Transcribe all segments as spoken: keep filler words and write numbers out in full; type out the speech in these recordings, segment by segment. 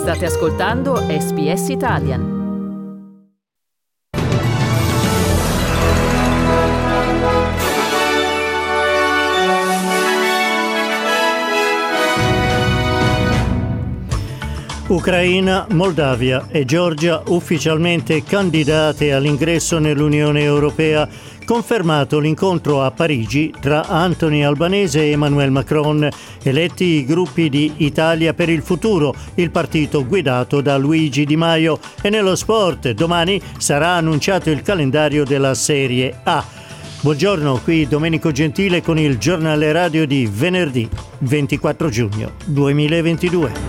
State ascoltando S B S Italian. Ucraina, Moldavia e Georgia ufficialmente candidate all'ingresso nell'Unione Europea. Confermato l'incontro a Parigi tra Anthony Albanese e Emmanuel Macron, eletti i gruppi di Italia per il futuro, il partito guidato da Luigi Di Maio. E nello sport, domani sarà annunciato il calendario della Serie A. Buongiorno, qui Domenico Gentile con il giornale radio di venerdì ventiquattro giugno duemilaventidue.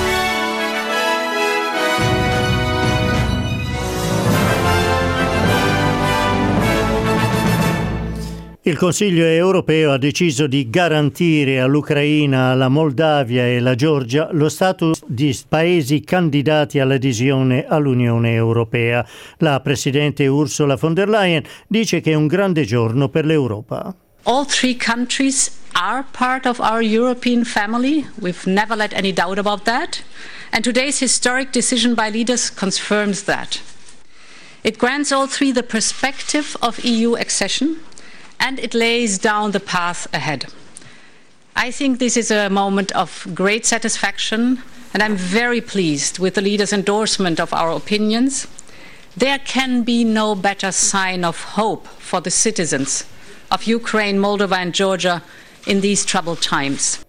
Il Consiglio europeo ha deciso di garantire all'Ucraina, alla Moldavia e alla Georgia lo status di paesi candidati all'adesione all'Unione Europea. La Presidente Ursula von der Leyen dice che è un grande giorno per l'Europa. All three countries are part of our European family. We've never let any doubt about that. And today's historic decision by leaders confirms that. It grants all three the perspective of E U accession. And it lays down the path ahead. I think this is a moment of great satisfaction, and I'm very pleased with the leaders' endorsement of our opinions. There can be no better sign of hope for the citizens of Ukraine, Moldova and Georgia in these troubled times.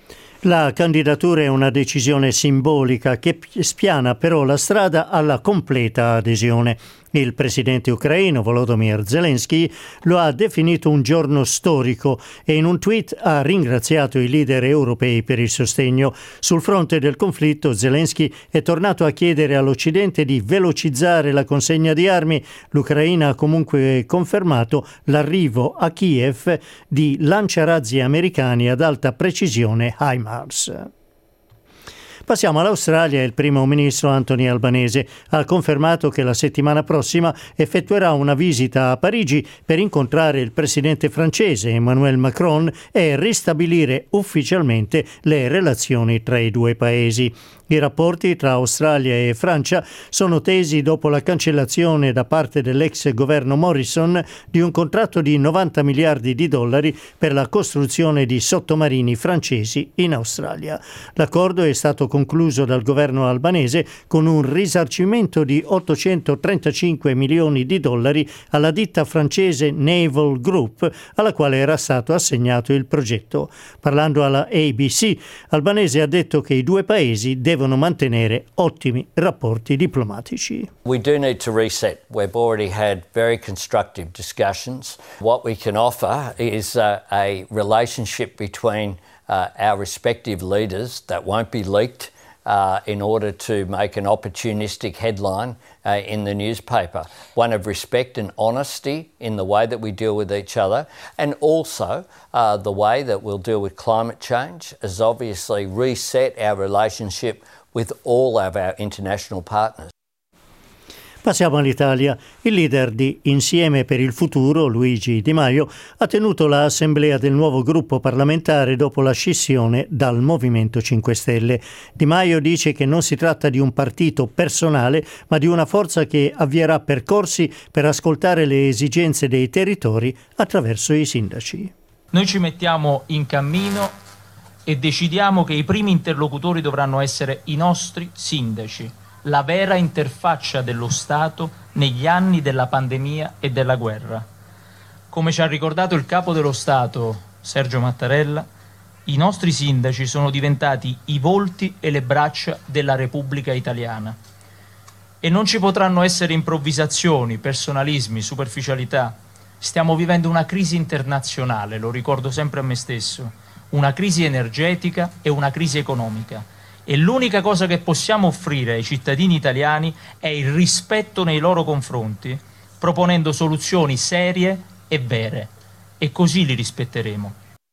La candidatura è una decisione simbolica che spiana però la strada alla completa adesione. Il presidente ucraino Volodymyr Zelensky lo ha definito un giorno storico e in un tweet ha ringraziato i leader europei per il sostegno. Sul fronte del conflitto Zelensky è tornato a chiedere all'Occidente di velocizzare la consegna di armi. L'Ucraina ha comunque confermato l'arrivo a Kiev di lanciarazzi americani ad alta precisione HIMARS. Passiamo all'Australia. Il primo ministro Anthony Albanese ha confermato che la settimana prossima effettuerà una visita a Parigi per incontrare il presidente francese Emmanuel Macron e ristabilire ufficialmente le relazioni tra i due paesi. I rapporti tra Australia e Francia sono tesi dopo la cancellazione da parte dell'ex governo Morrison di un contratto di novanta miliardi di dollari per la costruzione di sottomarini francesi in Australia. L'accordo è stato concluso dal governo albanese con un risarcimento di ottocentotrentacinque milioni di dollari alla ditta francese Naval Group, alla quale era stato assegnato il progetto. Parlando alla A B C, Albanese ha detto che i due paesi devono devono mantenere ottimi rapporti diplomatici. We do need to reset. We've already had very constructive discussions. What we can offer is uh, a relationship between uh, our respective leaders that won't be leaked uh, in order to make an opportunistic headline uh, in the newspaper. One of respect and honesty in the way that we deal with each other, and also uh, the way that we'll deal with climate change has obviously reset our relationship with all of our international partners. Passiamo all'Italia. Il leader di Insieme per il Futuro, Luigi Di Maio, ha tenuto l'assemblea del nuovo gruppo parlamentare dopo la scissione dal Movimento cinque Stelle. Di Maio dice che non si tratta di un partito personale, ma di una forza che avvierà percorsi per ascoltare le esigenze dei territori attraverso i sindaci. Noi ci mettiamo in cammino e decidiamo che i primi interlocutori dovranno essere i nostri sindaci, la vera interfaccia dello Stato negli anni della pandemia e della guerra. Come ci ha ricordato il capo dello Stato, Sergio Mattarella, i nostri sindaci sono diventati i volti e le braccia della Repubblica Italiana. E non ci potranno essere improvvisazioni, personalismi, superficialità. Stiamo vivendo una crisi internazionale, lo ricordo sempre a me stesso, una crisi energetica e una crisi economica. E l'unica cosa che possiamo offrire ai cittadini italiani è il rispetto nei loro confronti, proponendo soluzioni serie e vere. E così li rispetteremo.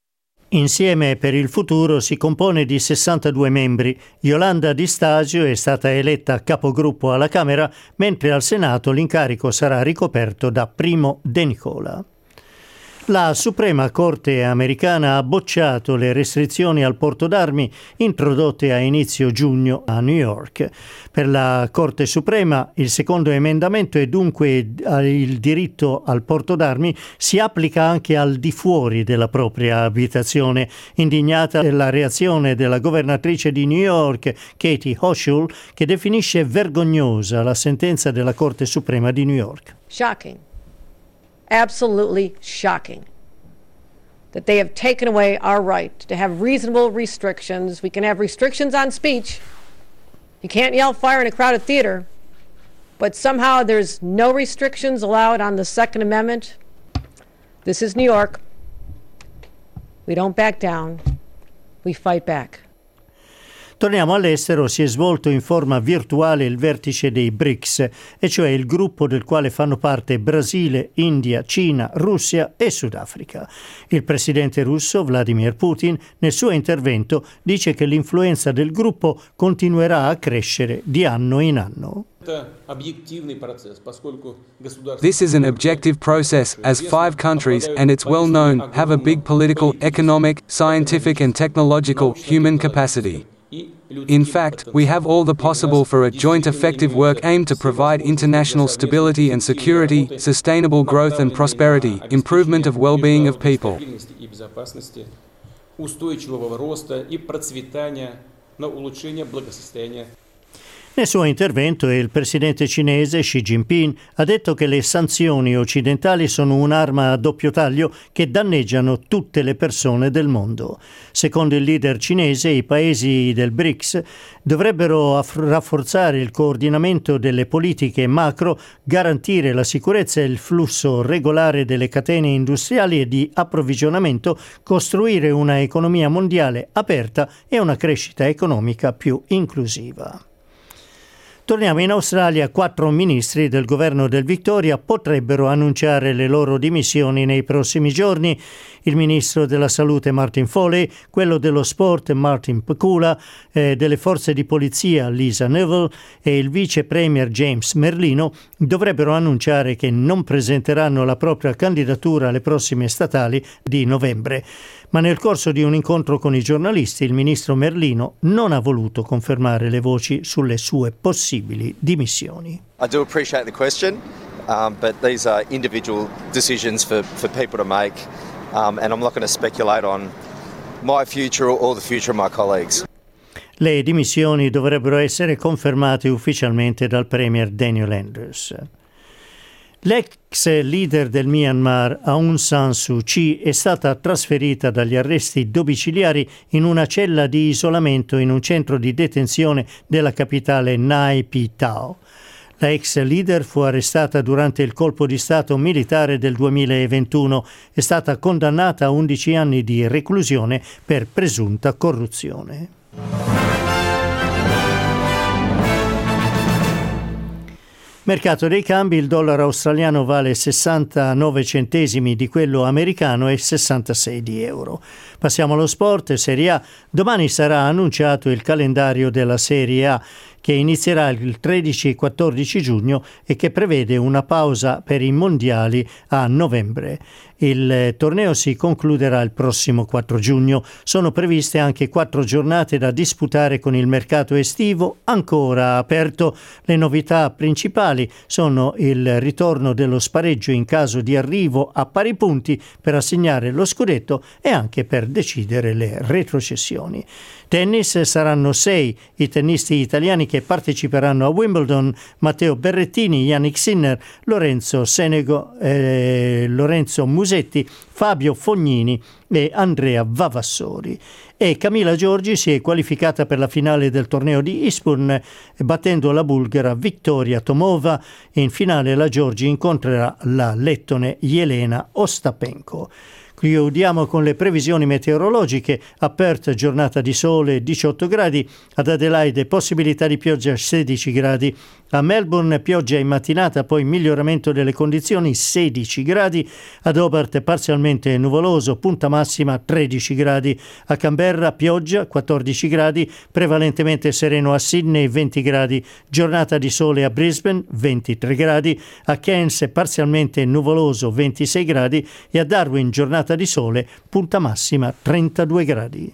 Insieme per il Futuro si compone di sessantadue membri. Iolanda Di Stasio è stata eletta capogruppo alla Camera, mentre al Senato l'incarico sarà ricoperto da Primo De Nicola. La Suprema Corte americana ha bocciato le restrizioni al porto d'armi introdotte a inizio giugno a New York. Per la Corte Suprema il secondo emendamento è dunque il diritto al porto d'armi si applica anche al di fuori della propria abitazione. Indignata è la reazione della governatrice di New York, Katie Hochul, che definisce vergognosa la sentenza della Corte Suprema di New York. Shocking. Absolutely shocking that they have taken away our right to have reasonable restrictions. We can have restrictions on speech. You can't yell fire in a crowded theater, but somehow there's no restrictions allowed on the Second Amendment. This is New York. We don't back down. We fight back. Torniamo all'estero, si è svolto in forma virtuale il vertice dei B R I C S, e cioè il gruppo del quale fanno parte Brasile, India, Cina, Russia e Sudafrica. Il presidente russo Vladimir Putin nel suo intervento dice che l'influenza del gruppo continuerà a crescere di anno in anno. This is an objective process, as five countries, and it's well known, have a big political, economic, scientific and technological, human capacity. In fact, we have all the possible for a joint effective work aimed to provide international stability and security, sustainable growth and prosperity, improvement of well-being of people. Nel suo intervento il presidente cinese Xi Jinping ha detto che le sanzioni occidentali sono un'arma a doppio taglio che danneggiano tutte le persone del mondo. Secondo il leader cinese, i paesi del B R I C S dovrebbero aff- rafforzare il coordinamento delle politiche macro, garantire la sicurezza e il flusso regolare delle catene industriali e di approvvigionamento, costruire una economia mondiale aperta e una crescita economica più inclusiva. Torniamo in Australia. Quattro ministri del governo del Victoria potrebbero annunciare le loro dimissioni nei prossimi giorni. Il ministro della Salute Martin Foley, quello dello Sport Martin Pakula, eh, delle forze di polizia Lisa Neville e il vice premier James Merlino dovrebbero annunciare che non presenteranno la propria candidatura alle prossime statali di novembre. Ma nel corso di un incontro con i giornalisti il ministro Merlino non ha voluto confermare le voci sulle sue possibili dimissioni. I do appreciate the question, um, but these are individual decisions for, for people to make, um, and I'm not going to speculate on my future or the future of my colleagues. Le dimissioni dovrebbero essere confermate ufficialmente dal premier Daniel Andrews. L'ex leader del Myanmar, Aung San Suu Kyi, è stata trasferita dagli arresti domiciliari in una cella di isolamento in un centro di detenzione della capitale Nay Pyi Taw. La ex leader fu arrestata durante il colpo di stato militare del duemilaventuno. È stata condannata a undici anni di reclusione per presunta corruzione. Mercato dei cambi: il dollaro australiano vale sessantanove centesimi di quello americano e sessantasei di euro. Passiamo allo sport. Serie A. Domani sarà annunciato il calendario della Serie A, che inizierà il tredici e quattordici giugno e che prevede una pausa per i mondiali a novembre. Il torneo si concluderà il prossimo quattro giugno. Sono previste anche quattro giornate da disputare con il mercato estivo ancora aperto. Le novità principali sono il ritorno dello spareggio in caso di arrivo a pari punti per assegnare lo scudetto e anche per decidere le retrocessioni. Tennis: saranno sei i tennisti italiani che parteciperanno a Wimbledon: Matteo Berrettini, Yannick Sinner, Lorenzo Senego, eh, Lorenzo Musetti, Fabio Fognini e Andrea Vavassori. E Camila Giorgi si è qualificata per la finale del torneo di Eastbourne battendo la bulgara Victoria Tomova. In finale la Giorgi incontrerà la lettone Jelena Ostapenko. Chiudiamo con le previsioni meteorologiche. A Perth giornata di sole diciotto gradi, ad Adelaide possibilità di pioggia sedici gradi, a Melbourne pioggia in mattinata, poi miglioramento delle condizioni sedici gradi, ad Hobart parzialmente nuvoloso, punta massima tredici gradi, a Canberra pioggia quattordici gradi, prevalentemente sereno a Sydney venti gradi, giornata di sole a Brisbane ventitré gradi, a Cairns parzialmente nuvoloso ventisei gradi e a Darwin giornata di sole, punta massima trentadue gradi.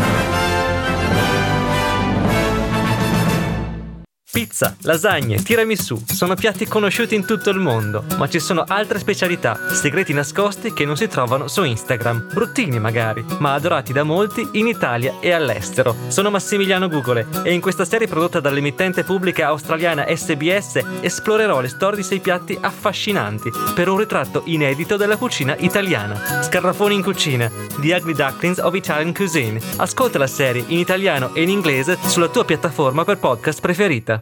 Pizza, lasagne, tiramisù sono piatti conosciuti in tutto il mondo, ma ci sono altre specialità, segreti nascosti che non si trovano su Instagram, bruttini magari, ma adorati da molti in Italia e all'estero. Sono Massimiliano Gugole e in questa serie prodotta dall'emittente pubblica australiana S B S esplorerò le storie di sei piatti affascinanti per un ritratto inedito della cucina italiana. Scarafoni in cucina, The Ugly Ducklings of Italian Cuisine. Ascolta la serie in italiano e in inglese sulla tua piattaforma per podcast preferita.